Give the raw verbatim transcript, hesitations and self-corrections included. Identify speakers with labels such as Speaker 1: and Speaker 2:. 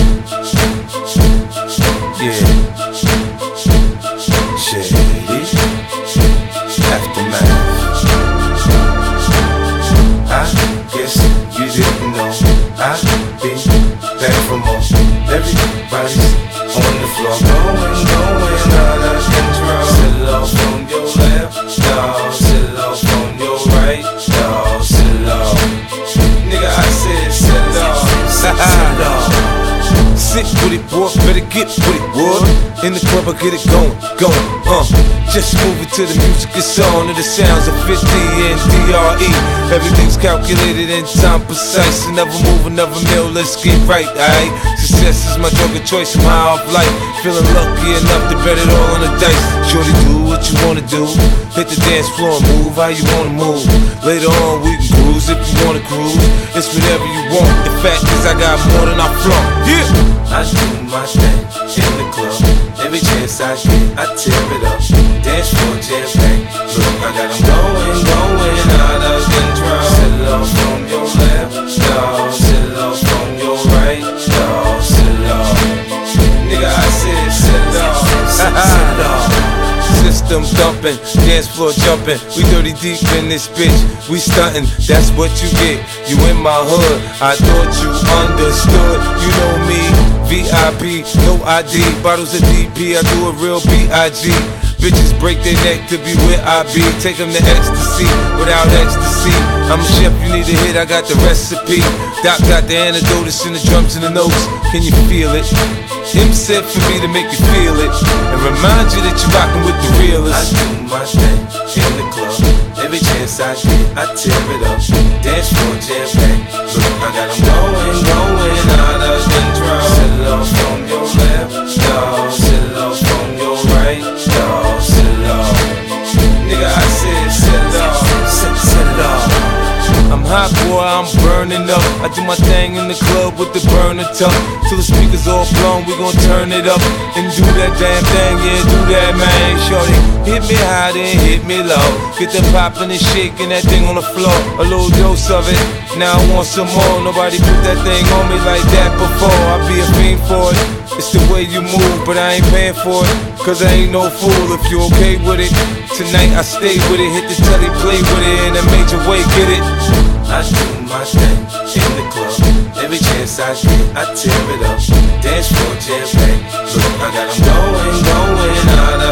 Speaker 1: Yeah. Shady. Aftermath. I guess you didn't know I'll be back for more. Everybody's on the floor, going, going out of control. Sit off on your left, dawg. Sit off on your right, dawg. Sit off. Nigga, I said sit off. Sit off. Sit with it, boy, better get with it, boy. In the club, I get it going, going, uh. Just move it to the music, it's on to the sounds of fifty and D R E. Everything's calculated in time precise. Another move, another meal, let's get right, alright? Success is my drug of choice, I'm high off life. Feeling lucky enough to bet it all on the dice. Shorty, do what you wanna do. Hit the dance floor and move how you wanna move. Later on, we can cruise if you wanna cruise. It's whatever you want. The fact is, I got more than I flaunt. Yeah! I do my thing in the club. Every chance I get, I tear it up. Dance floor, jam pack. Look, I got them going, going out of control. Sit off on your left, dawg. Sit off on your right, dawg. Sit off. Nigga, I said sit off. Sit, sit off. System thumping, dance floor jumping. We dirty deep in this bitch, we stunting. That's what you get, you in my hood. I thought you understood, you know me. V I P, no I D, bottles of D P, I do a real B I G. Bitches break their neck to be where I be. Take them to ecstasy, without ecstasy. I'm a chef, you need a hit, I got the recipe. Doc got the antidote, it's in the drums and the notes. Can you feel it? Him said for me to make you feel it and remind you that you're rockin' with the realest. I do my thing in the club. Every chance I get, I tear it up. Dance floor, jam pack. Look, I got them going, going out of control. Sit off on your left, dawg. Sit off on your right, dawg. Sit off. Nigga, I said sit off. Sit, sit off. I'm hot, boy, I'm burning up. I do my thing in the club with the burner tuck. Till the speakers all blown, we gon' turn it up and do that damn thing, yeah, do that, man. Shorty, hit me high, then hit me low. Get the poppin' and shaking that thing on the floor. A little dose of it, now I want some more. Nobody put that thing on me like that before. I be a fiend for it. It's the way you move, but I ain't paying for it. Cause I ain't no fool if you okay with it. Tonight I stay with it, hit the telly, play with it in a major way, get it? I do my thing in the club. Every chance I get, I tear it up. Dance floor, jam pack. Look, I got them going, going out of